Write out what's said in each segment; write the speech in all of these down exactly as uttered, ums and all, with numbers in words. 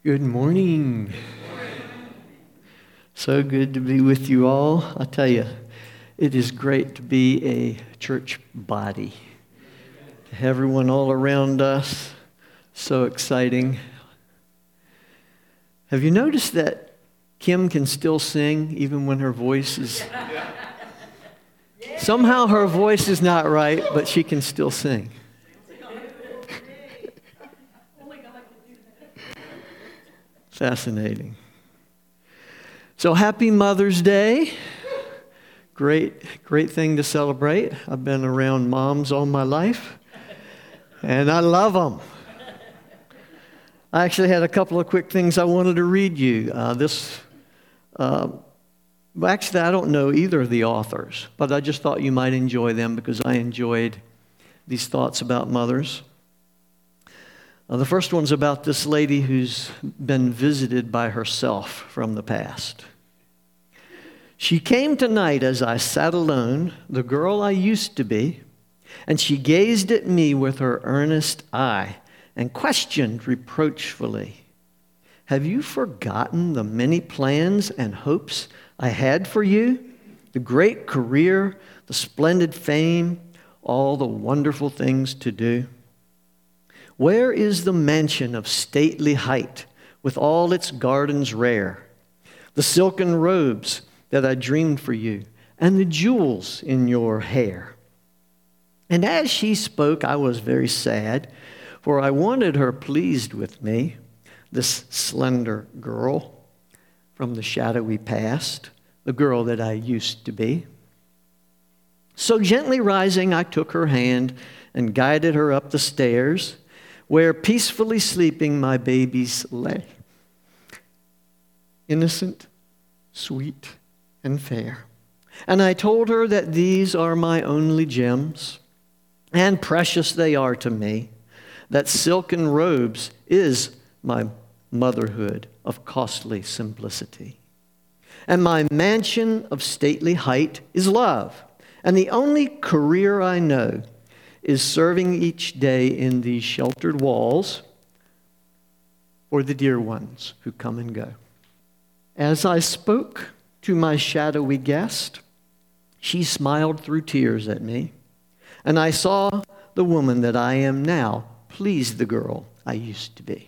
Good morning. So good to be with you all. I tell you, it is great to be a church body. To have everyone all around us, so exciting. Have you noticed that Kim can still sing even when her voice is... Somehow her voice is not right, but she can still sing. Fascinating. So happy Mother's Day. Great, great thing to celebrate. I've been around moms all my life, and I love them. I actually had a couple of quick things I wanted to read you. Uh, this, uh, well, actually, I don't know either of the authors, but I just thought you might enjoy them because I enjoyed these thoughts about mothers. Uh, the first one's about this lady who's been visited by herself from the past. She came tonight as I sat alone, the girl I used to be, and she gazed at me with her earnest eye and questioned reproachfully, "Have you forgotten the many plans and hopes I had for you? The great career, the splendid fame, all the wonderful things to do? Where is the mansion of stately height with all its gardens rare, the silken robes that I dreamed for you, and the jewels in your hair?" And as she spoke, I was very sad, for I wanted her pleased with me, this slender girl from the shadowy past, the girl that I used to be. So gently rising, I took her hand and guided her up the stairs, where peacefully sleeping my babies lay, innocent, sweet, and fair. And I told her that these are my only gems, and precious they are to me, that silken robes is my motherhood of costly simplicity. And my mansion of stately height is love, and the only career I know is serving each day in these sheltered walls for the dear ones who come and go. As I spoke to my shadowy guest, she smiled through tears at me, and I saw the woman that I am now please the girl I used to be.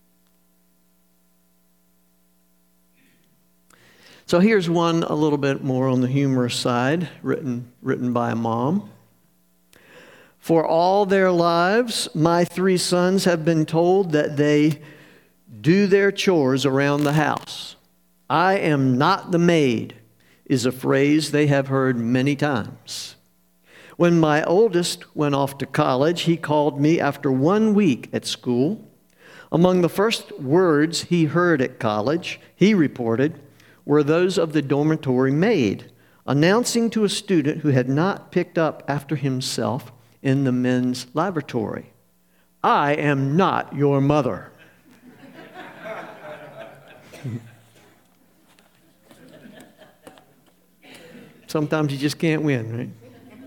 So here's one a little bit more on the humorous side, written, written by a mom. For all their lives, my three sons have been told that they do their chores around the house. "I am not the maid" is a phrase they have heard many times. When my oldest went off to college, he called me after one week at school. Among the first words he heard at college, he reported, were those of the dormitory maid, announcing to a student who had not picked up after himself in the men's lavatory, "I am not your mother." Sometimes you just can't win, right?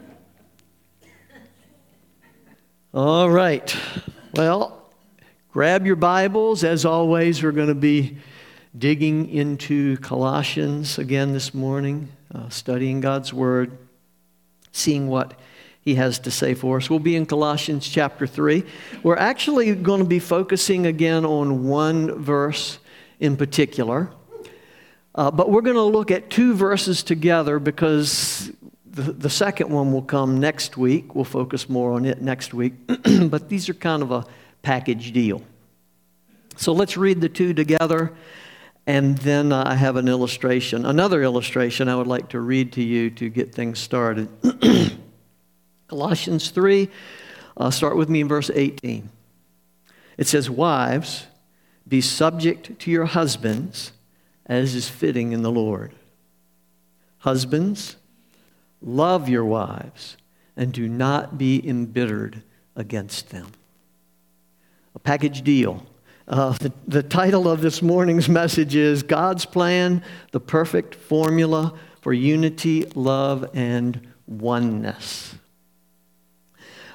All right. Well, grab your Bibles. As always, we're going to be digging into Colossians again this morning, uh, studying God's Word, seeing what He has to say for us. We'll be in Colossians chapter three. We're actually going to be focusing again on one verse in particular. Uh, but we're going to look at two verses together because the, the second one will come next week. We'll focus more on it next week. But these are kind of a package deal. So let's read the two together. And then uh, I have an illustration, another illustration I would like to read to you to get things started. Colossians three, uh, start with me in verse eighteen. It says, "Wives, be subject to your husbands, as is fitting in the Lord. Husbands, love your wives, and do not be embittered against them." A package deal. Uh, the, the title of this morning's message is God's Plan, the Perfect Formula for Unity, Love, and Oneness.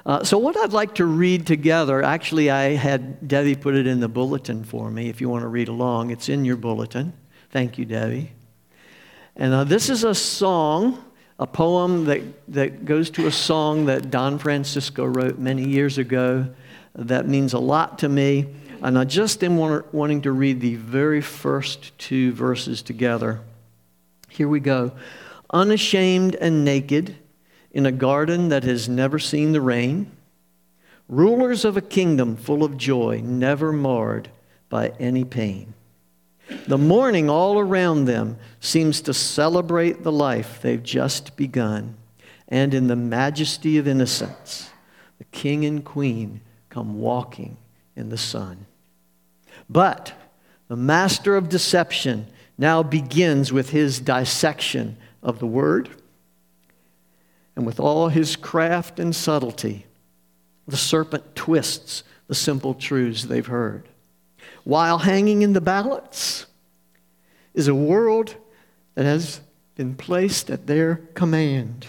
Uh, so what I'd like to read together, actually I had Debbie put it in the bulletin for me if you want to read along. It's in your bulletin. Thank you, Debbie. And uh, this is a song, a poem that, that goes to a song that Don Francisco wrote many years ago that means a lot to me. And I just am want, wanting to read the very first two verses together. Here we go. Unashamed and naked, in a garden that has never seen the rain, rulers of a kingdom full of joy, never marred by any pain. The morning all around them seems to celebrate the life they've just begun, and in the majesty of innocence, the king and queen come walking in the sun. But the master of deception now begins with his dissection of the word. And with all his craft and subtlety, the serpent twists the simple truths they've heard. While hanging in the balance is a world that has been placed at their command.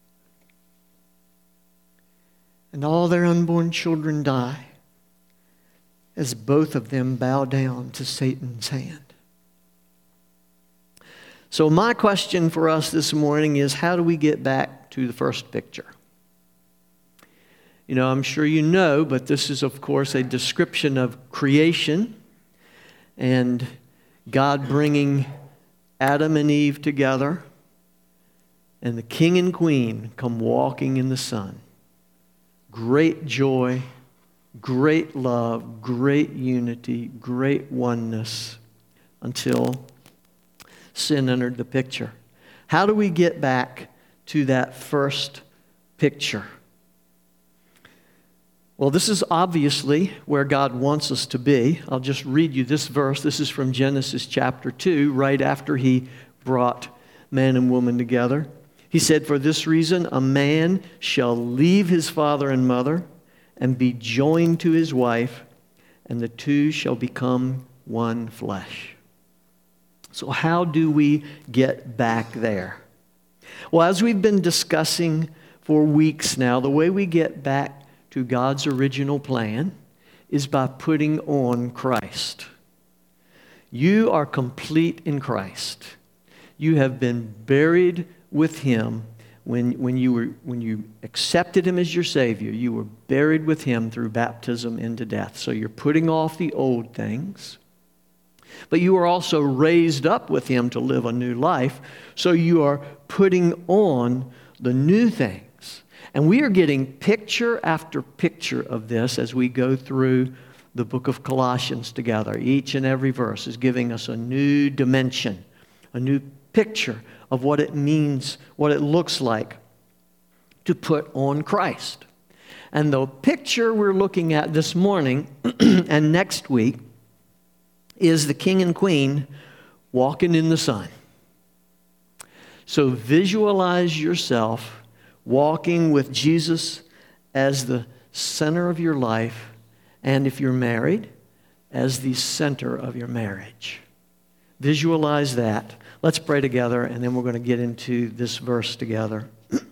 And all their unborn children die as both of them bow down to Satan's hand. So my question for us this morning is, how do we get back to the first picture? You know, I'm sure you know, but this is, of course, a description of creation and God bringing Adam and Eve together, and the king and queen come walking in the sun. Great joy, great love, great unity, great oneness, until sin entered the picture. How do we get back to that first picture? Well, this is obviously where God wants us to be. I'll just read you this verse. This is from Genesis chapter two, right after he brought man and woman together. He said, "For this reason, a man shall leave his father and mother and be joined to his wife, and the two shall become one flesh." So how do we get back there? Well, as we've been discussing for weeks now, the way we get back to God's original plan is by putting on Christ. You are complete in Christ. You have been buried with Him when, when, you were, when you accepted Him as your Savior. You were buried with Him through baptism into death. So you're putting off the old things. But you are also raised up with Him to live a new life. So you are putting on the new things. And we are getting picture after picture of this as we go through the book of Colossians together. Each and every verse is giving us a new dimension, a new picture of what it means, what it looks like to put on Christ. And the picture we're looking at this morning and next week is the king and queen walking in the sun. So visualize yourself walking with Jesus as the center of your life, and if you're married, as the center of your marriage. Visualize that. Let's pray together, and then we're going to get into this verse together.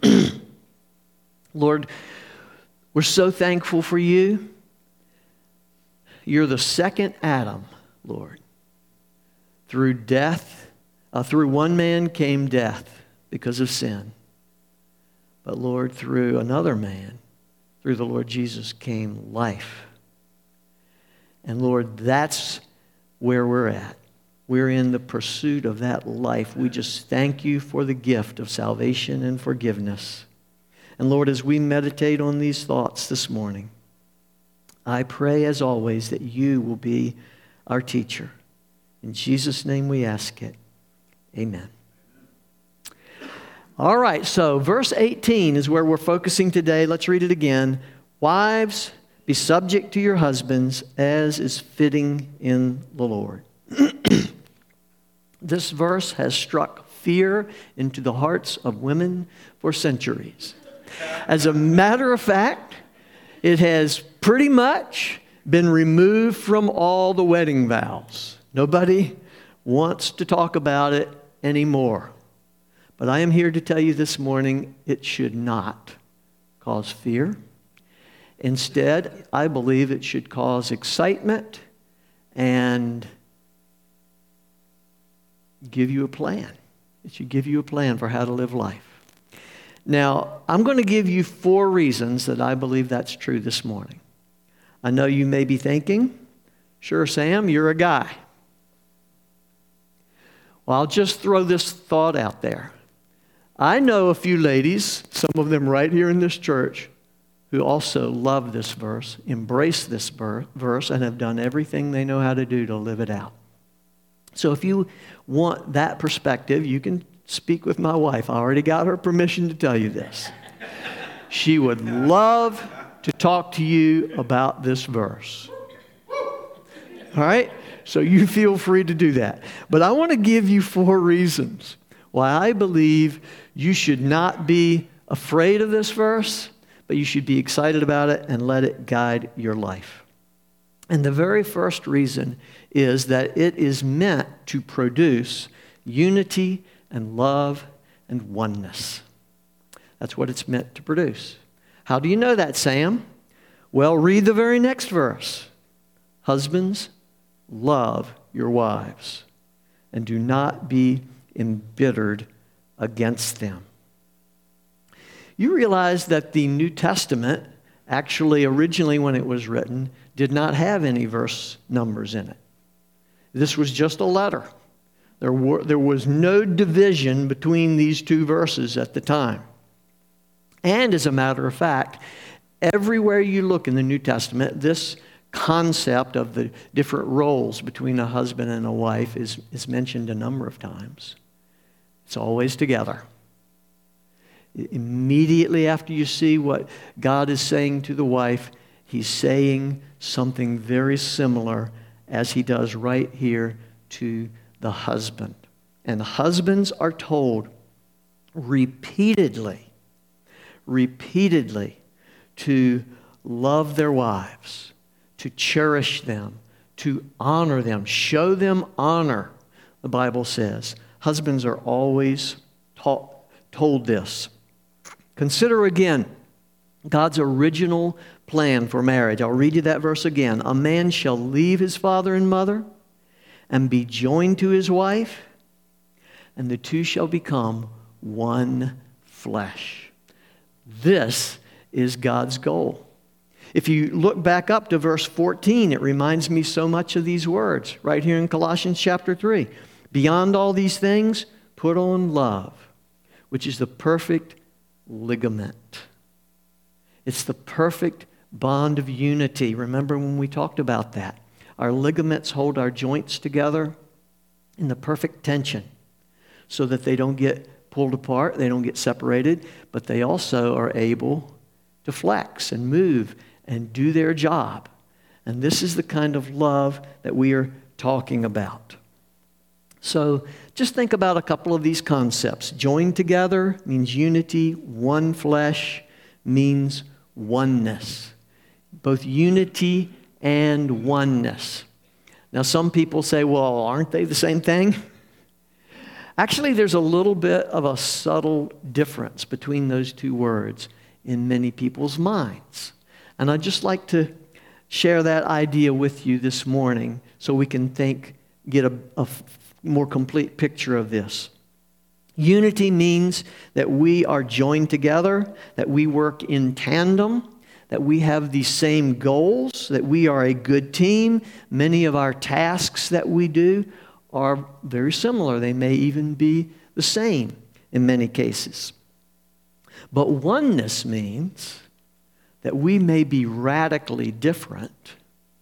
Lord, we're so thankful for you. You're the second Adam, Lord. Through death, uh, through one man came death because of sin. But Lord, through another man, through the Lord Jesus, came life. And Lord, that's where we're at. We're in the pursuit of that life. We just thank you for the gift of salvation and forgiveness. And Lord, as we meditate on these thoughts this morning, I pray as always that you will be our teacher. In Jesus' name we ask it. Amen. All right, so verse eighteen is where we're focusing today. Let's read it again. Wives, be subject to your husbands as is fitting in the Lord. This verse has struck fear into the hearts of women for centuries. As a matter of fact, it has pretty much been removed from all the wedding vows. Nobody wants to talk about it anymore. But I am here to tell you this morning, it should not cause fear. Instead, I believe it should cause excitement and give you a plan. It should give you a plan for how to live life. Now, I'm going to give you four reasons that I believe that's true this morning. I know you may be thinking, sure, Sam, you're a guy. Well, I'll just throw this thought out there. I know a few ladies, some of them right here in this church, who also love this verse, embrace this verse, and have done everything they know how to do to live it out. So if you want that perspective, you can speak with my wife. I already got her permission to tell you this. She would love to talk to you about this verse. All right? So you feel free to do that. But I want to give you four reasons why I believe you should not be afraid of this verse, but you should be excited about it and let it guide your life. And the very first reason is that it is meant to produce unity and love and oneness. That's what it's meant to produce. How do you know that, Sam? Well, read the very next verse. Husbands, love your wives, and do not be embittered against them. You realize that the New Testament, actually originally when it was written, did not have any verse numbers in it. This was just a letter. There were, there was no division between these two verses at the time. And as a matter of fact, everywhere you look in the New Testament, this concept of the different roles between a husband and a wife is, is mentioned a number of times. It's always together. Immediately after you see what God is saying to the wife, He's saying something very similar as He does right here to the husband. And the husbands are told repeatedly, repeatedly to love their wives, to cherish them, to honor them, show them honor, the Bible says. Husbands are always taught, told this. Consider again God's original plan for marriage. I'll read you that verse again. A man shall leave his father and mother and be joined to his wife, and the two shall become one flesh. This is God's goal. If you look back up to verse fourteen, it reminds me so much of these words right here in Colossians chapter three. Beyond all these things, put on love, which is the perfect ligament. It's the perfect bond of unity. Remember when we talked about that? Our ligaments hold our joints together in the perfect tension so that they don't get pulled apart, they don't get separated, but they also are able to flex and move and do their job. And this is the kind of love that we are talking about. So just think about a couple of these concepts. Joined together means unity. One flesh means oneness. Both unity and oneness. Now some people say, well, aren't they the same thing? Actually, there's a little bit of a subtle difference between those two words in many people's minds. And I'd just like to share that idea with you this morning so we can think, get a, a more complete picture of this. Unity means that we are joined together, that we work in tandem, that we have the same goals, that we are a good team. Many of our tasks that we do are very similar. They may even be the same in many cases. But oneness means that we may be radically different,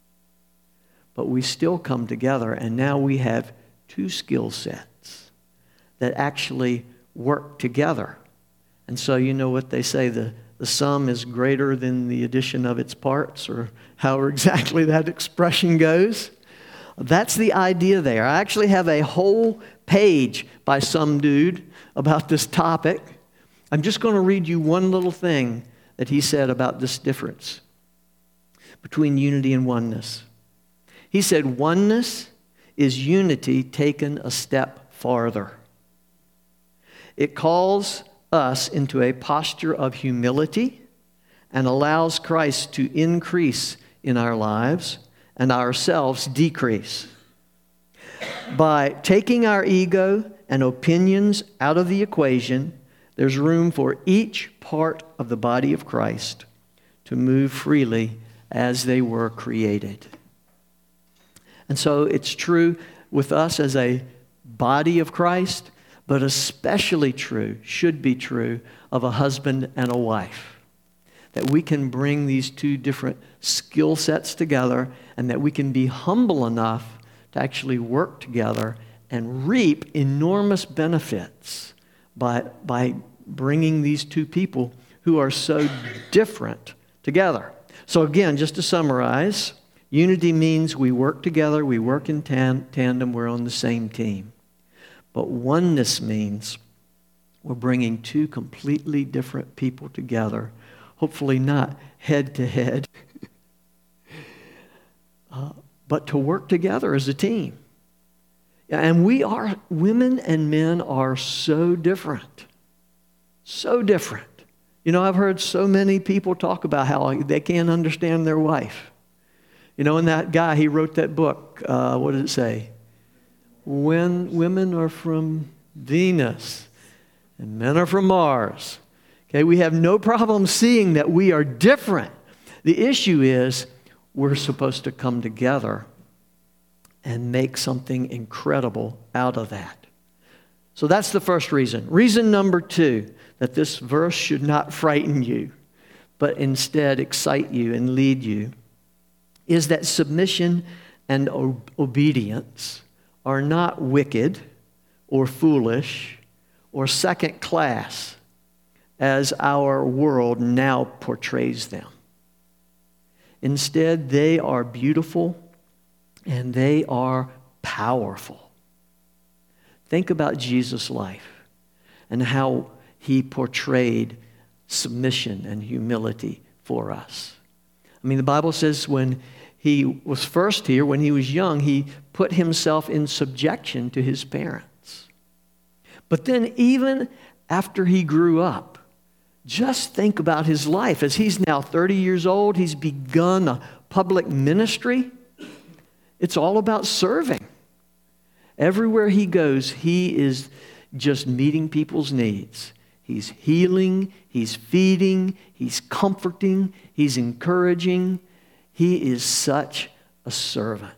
but we still come together, and now we have two skill sets that actually work together. And so you know what they say, the, the sum is greater than the addition of its parts, or however exactly that expression goes. That's the idea there. I actually have a whole page by some dude about this topic. I'm just going to read you one little thing that he said about this difference between unity and oneness. He said, oneness is unity taken a step farther. It calls us into a posture of humility and allows Christ to increase in our lives and ourselves decrease. By taking our ego and opinions out of the equation, there's room for each part of the body of Christ to move freely as they were created. And so it's true with us as a body of Christ, but especially true, should be true, of a husband and a wife. That we can bring these two different skill sets together, and that we can be humble enough to actually work together and reap enormous benefits by, by bringing these two people who are so different together. So again, just to summarize, unity means we work together, we work in tan- tandem, we're on the same team. But oneness means we're bringing two completely different people together, hopefully not head to head, uh, but to work together as a team. And we are, women and men are so different. So different. You know, I've heard so many people talk about how they can't understand their wife. You know, and that guy, he wrote that book, uh, what did it say? When women are from Venus and men are from Mars. Okay, we have no problem seeing that we are different. The issue is we're supposed to come together and make something incredible out of that. So that's the first reason. Reason number two, that this verse should not frighten you, but instead excite you and lead you, is that submission and o- obedience are not wicked or foolish or second class as our world now portrays them. Instead, they are beautiful and they are powerful. Think about Jesus' life and how he portrayed submission and humility for us. I mean, the Bible says when he was first here, when he was young, he put himself in subjection to his parents. But then even after he grew up, just think about his life. As he's now thirty years old, he's begun a public ministry. It's all about serving. Everywhere he goes, he is just meeting people's needs. He's healing, he's feeding, he's comforting, he's encouraging. He is such a servant.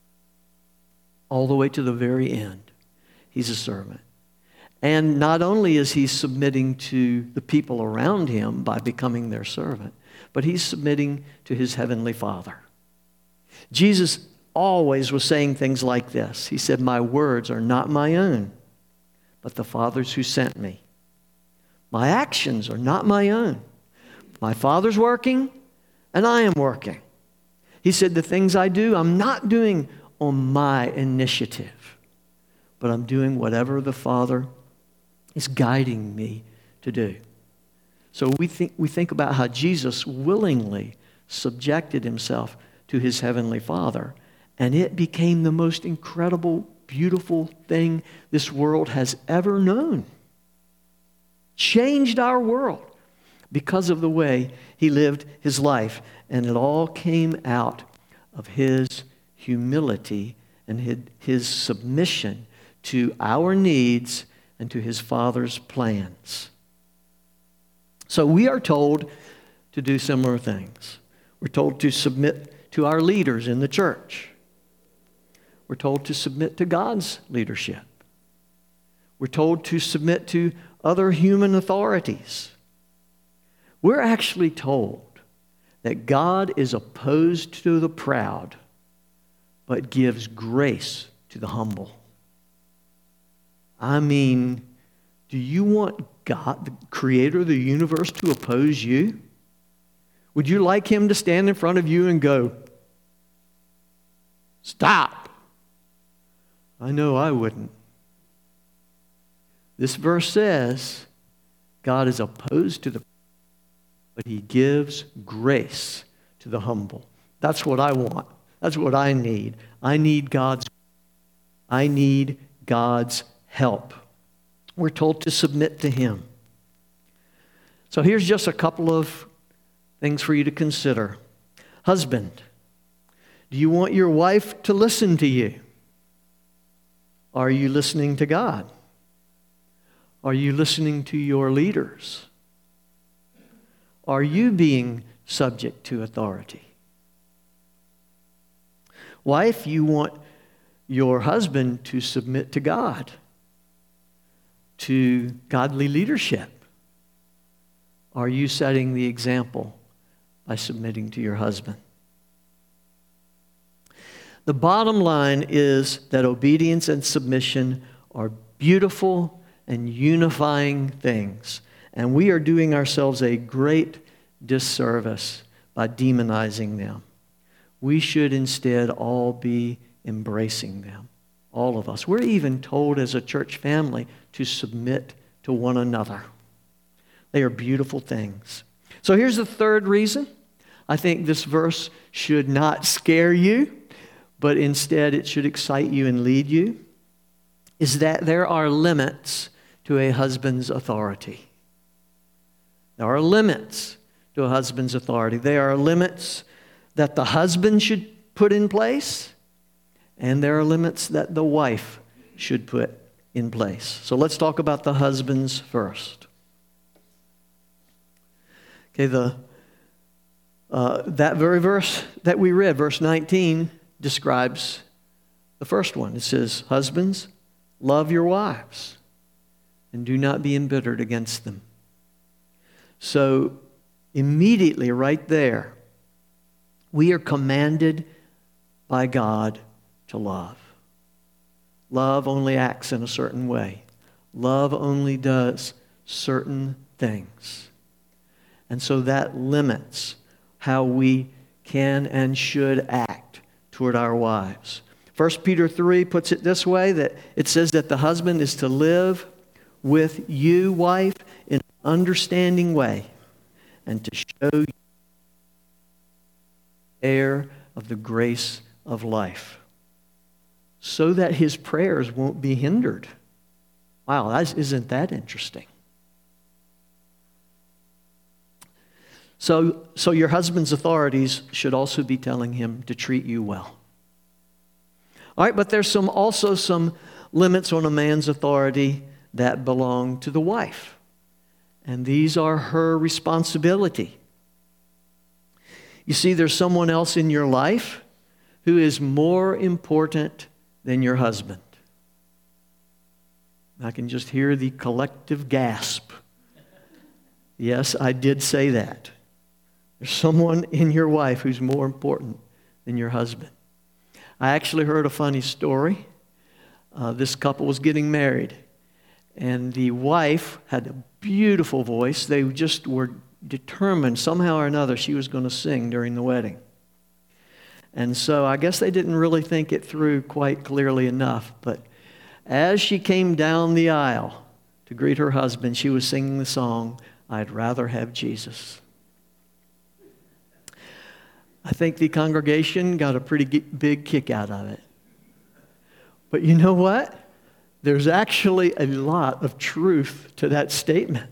All the way to the very end, he's a servant. And not only is he submitting to the people around him by becoming their servant, but he's submitting to his heavenly Father. Jesus always was saying things like this. He said, "My words are not my own, but the Father's who sent me. My actions are not my own. My Father's working, and I am working." He said, "The things I do, I'm not doing on my initiative, but I'm doing whatever the Father is guiding me to do." So we think, we think about how Jesus willingly subjected himself to his heavenly Father, and it became the most incredible, beautiful thing this world has ever known. Changed our world because of the way he lived his life. And it all came out of his humility and his, his submission to our needs and to his Father's plans. So we are told to do similar things. We're told to submit to our leaders in the church. We're told to submit to God's leadership. We're told to submit to other human authorities. We're actually told that God is opposed to the proud, but gives grace to the humble. I mean, do you want God, the creator of the universe, to oppose you? Would you like him to stand in front of you and go, "Stop"? I know I wouldn't. This verse says God is opposed to the, but he gives grace to the humble. That's what I want. That's what I need. I need God's, I need God's help. We're told to submit to him. So here's just a couple of things for you to consider. Husband, do you want your wife to listen to you? Are you listening to God? Are you listening to your leaders? Are you being subject to authority? Wife, you want your husband to submit to God, to godly leadership. Are you setting the example by submitting to your husband? The bottom line is that obedience and submission are beautiful and unifying things. And we are doing ourselves a great disservice by demonizing them. We should instead all be embracing them, all of us. We're even told as a church family to submit to one another. They are beautiful things. So here's the third reason. I think this verse should not scare you, but instead it should excite you and lead you, is that there are limits to a husband's authority. There are limits to a husband's authority. There are limits that the husband should put in place, and there are limits that the wife should put in place. So let's talk about the husbands first. Okay, the uh, that very verse that we read, verse nineteen, describes the first one. It says, husbands, love your wives and do not be embittered against them. So immediately right there, we are commanded by God to love. Love only acts in a certain way. Love only does certain things. And so that limits how we can and should act toward our wives. First Peter three puts it this way, that it says that the husband is to live with you, wife, in an understanding way and to show you the heir of the grace of life so that his prayers won't be hindered. Wow, that, isn't that interesting? So, so your husband's authorities should also be telling him to treat you well. All right, but there's some also some limits on a man's authority that belong to the wife. And these are her responsibility. You see, there's someone else in your life who is more important than your husband. I can just hear the collective gasp. Yes, I did say that. There's someone in your wife who's more important than your husband. I actually heard a funny story. Uh, this couple was getting married, and the wife had a beautiful voice. They just were determined somehow or another she was going to sing during the wedding. And so I guess they didn't really think it through quite clearly enough. But as she came down the aisle to greet her husband, she was singing the song, "I'd Rather Have Jesus." I think the congregation got a pretty big kick out of it. But you know what? There's actually a lot of truth to that statement.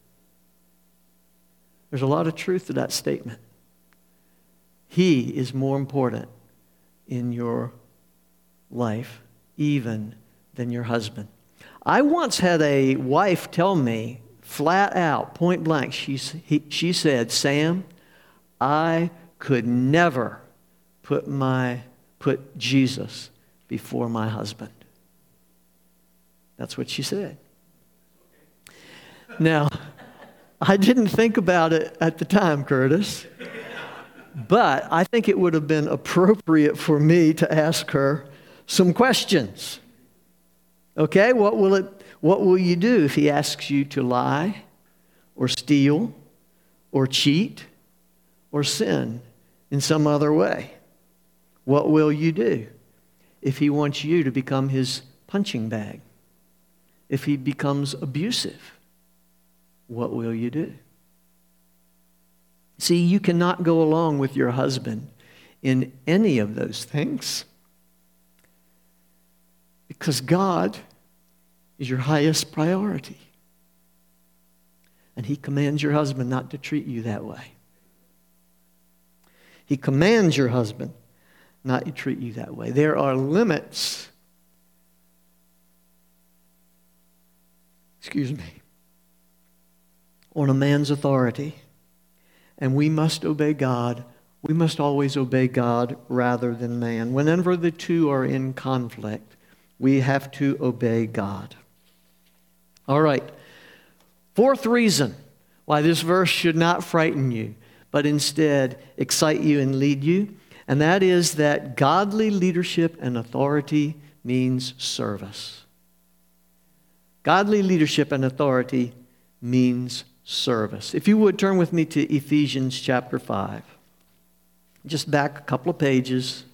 There's a lot of truth to that statement. He is more important in your life even than your husband. I once had a wife tell me flat out, point blank, she, he, she said, "Sam, I could never put my put Jesus before my husband." That's what she said. Now, I didn't think about it at the time, Curtis, but I think it would have been appropriate for me to ask her some questions. Okay, what will it what will you do if he asks you to lie or steal or cheat or sin in some other way? What will you do if he wants you to become his punching bag? If he becomes abusive, what will you do? See, you cannot go along with your husband in any of those things because God is your highest priority. And he commands your husband not to treat you that way. He commands your husband not to treat you that way. There are limits, excuse me, on a man's authority. And we must obey God. We must always obey God rather than man. Whenever the two are in conflict, we have to obey God. All right. Fourth reason why this verse should not frighten you, but instead excite you and lead you, and that is that godly leadership and authority means service. Godly leadership and authority means service. If you would, turn with me to Ephesians chapter five. Just back a couple of pages.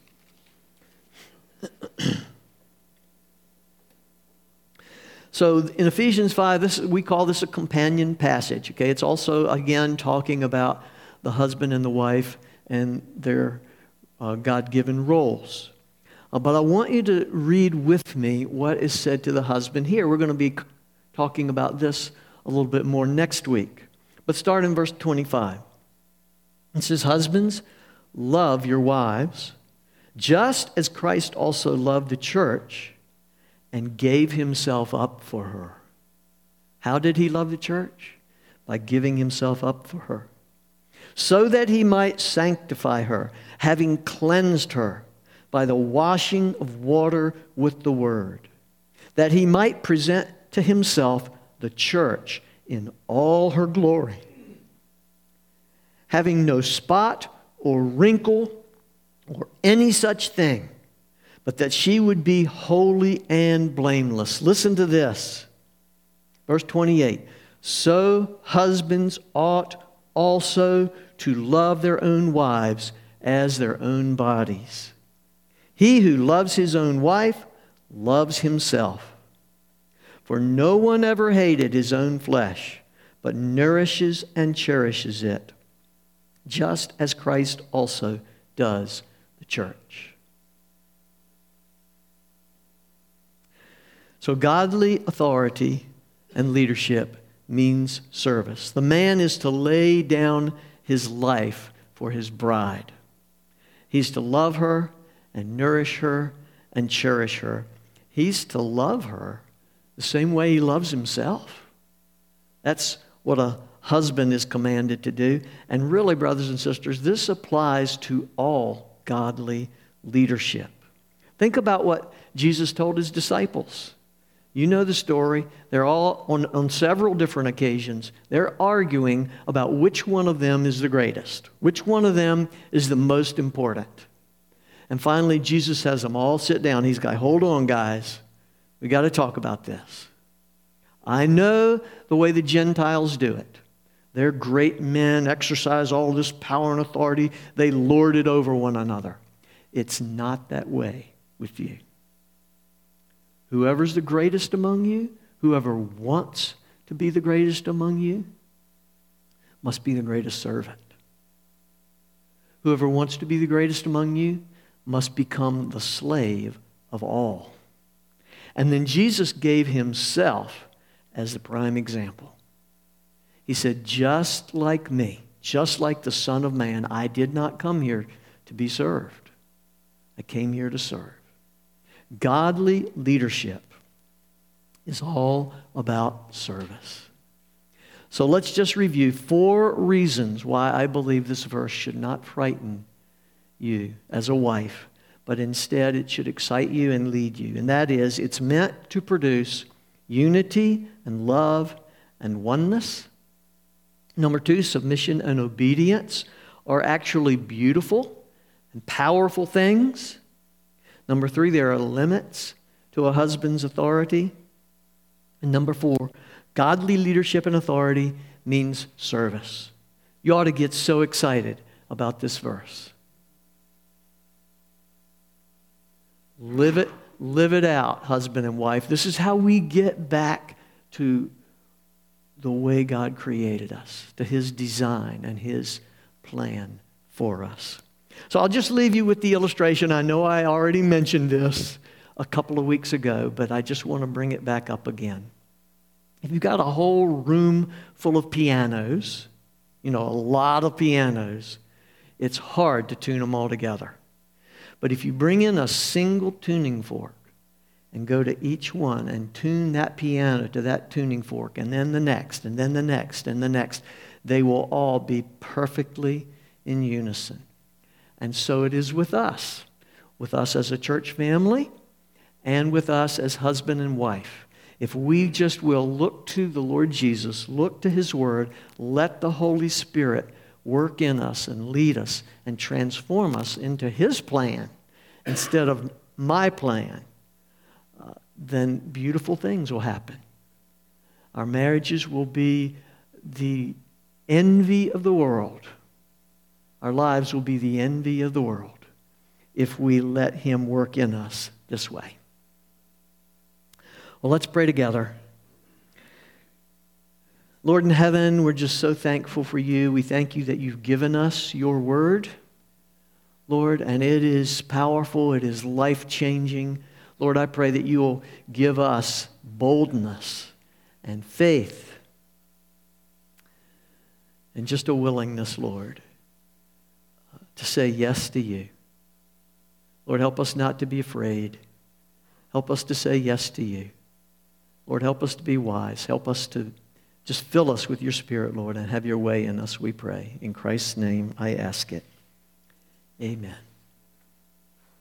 So in Ephesians five, this, we call this a companion passage. Okay, it's also, again, talking about the husband and the wife and their uh, God-given roles. Uh, but I want you to read with me what is said to the husband here. We're going to be talking about this a little bit more next week. But start in verse twenty-five. It says, "Husbands, love your wives, just as Christ also loved the church and gave himself up for her." How did he love the church? By giving himself up for her. "So that he might sanctify her, having cleansed her by the washing of water with the word, that he might present to himself the church in all her glory, having no spot or wrinkle or any such thing, but that she would be holy and blameless." Listen to this. Verse twenty-eight. "So husbands ought also to love their own wives as their own bodies. He who loves his own wife loves himself. For no one ever hated his own flesh, but nourishes and cherishes it, just as Christ also does the church." So godly authority and leadership means service. The man is to lay down his life for his bride. He's to love her and nourish her and cherish her. He's to love her the same way he loves himself. That's what a husband is commanded to do. And really, brothers and sisters, this applies to all godly leadership. Think about what Jesus told his disciples. You know the story. They're all, on, on several different occasions, they're arguing about which one of them is the greatest, which one of them is the most important. And finally, Jesus has them all sit down. He's like, "Hold on, guys. We got to talk about this. I know the way the Gentiles do it. They're great men, exercise all this power and authority. They lord it over one another. It's not that way with you. Whoever's the greatest among you, whoever wants to be the greatest among you, must be the greatest servant. Whoever wants to be the greatest among you must become the slave of all." And then Jesus gave himself as the prime example. He said, "Just like me, just like the Son of Man, I did not come here to be served. I came here to serve." Godly leadership is all about service. So let's just review four reasons why I believe this verse should not frighten you as a wife, but instead it should excite you and lead you. And that is, it's meant to produce unity and love and oneness. Number two, submission and obedience are actually beautiful and powerful things. Number three, there are limits to a husband's authority. And number four, godly leadership and authority means service. You ought to get so excited about this verse. Live it, live it out, husband and wife. This is how we get back to the way God created us, to his design and his plan for us. So I'll just leave you with the illustration. I know I already mentioned this a couple of weeks ago, but I just want to bring it back up again. If you've got a whole room full of pianos, you know, a lot of pianos, It's hard to tune them all together. But if you bring in a single tuning fork and go to each one and tune that piano to that tuning fork, and then the next, and then the next, and the next, they will all be perfectly in unison. And so it is with us, with us as a church family, and with us as husband and wife. If we just will look to the Lord Jesus, look to His Word, let the Holy Spirit work in us and lead us and transform us into His plan instead of my plan, uh, then beautiful things will happen. Our marriages will be the envy of the world. Our lives will be the envy of the world if we let Him work in us this way. Well, let's pray together. Lord in heaven, we're just so thankful for You. We thank You that You've given us Your Word, Lord, and it is powerful. It is life-changing. Lord, I pray that You will give us boldness and faith and just a willingness, Lord, to say yes to You. Lord, help us not to be afraid. Help us to say yes to You. Lord, help us to be wise. Help us to just fill us with Your Spirit, Lord, and have Your way in us, we pray. In Christ's name I ask it. Amen.